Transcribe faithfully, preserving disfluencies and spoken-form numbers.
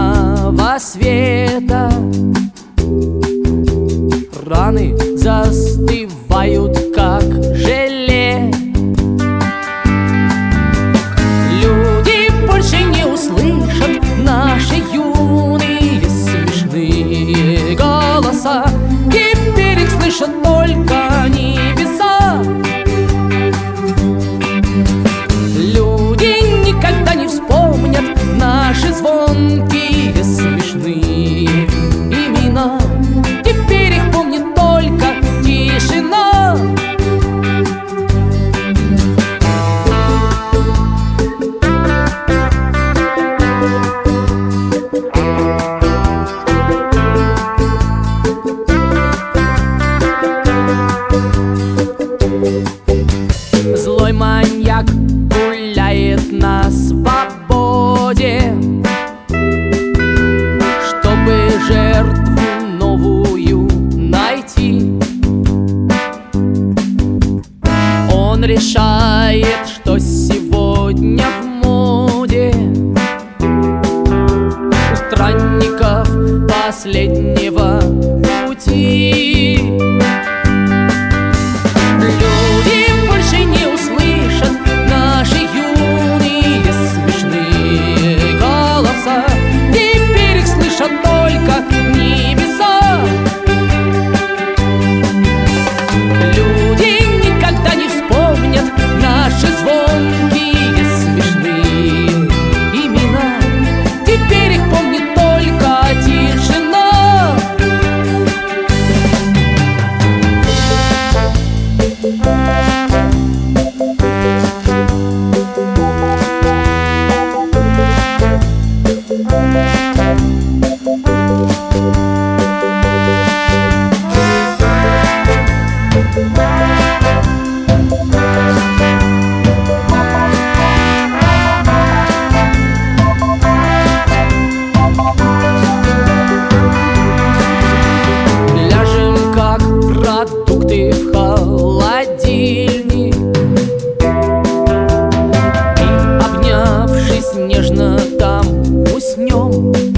лунного света. Раны застывают, как желе. Люди больше не услышат наши юные смешные голоса. Теперь их слышат только небеса. Люди никогда не вспомнят наши звонкие смешные имена. Теперь их помнит только тишина. Злой маньяк гуляет на свободе, чтобы жертву новую найти. Он решает, что сегодня в моде у странников последнего пути. Люди больше не услышат наши юные смешные голоса. Теперь их слышат только небеса. Люди никогда не вспомнят наши звонкие смешные имена. Теперь их помнит только тишина. Ляжем, как продукты в холодильник, и, обнявшись нежно, там уснем.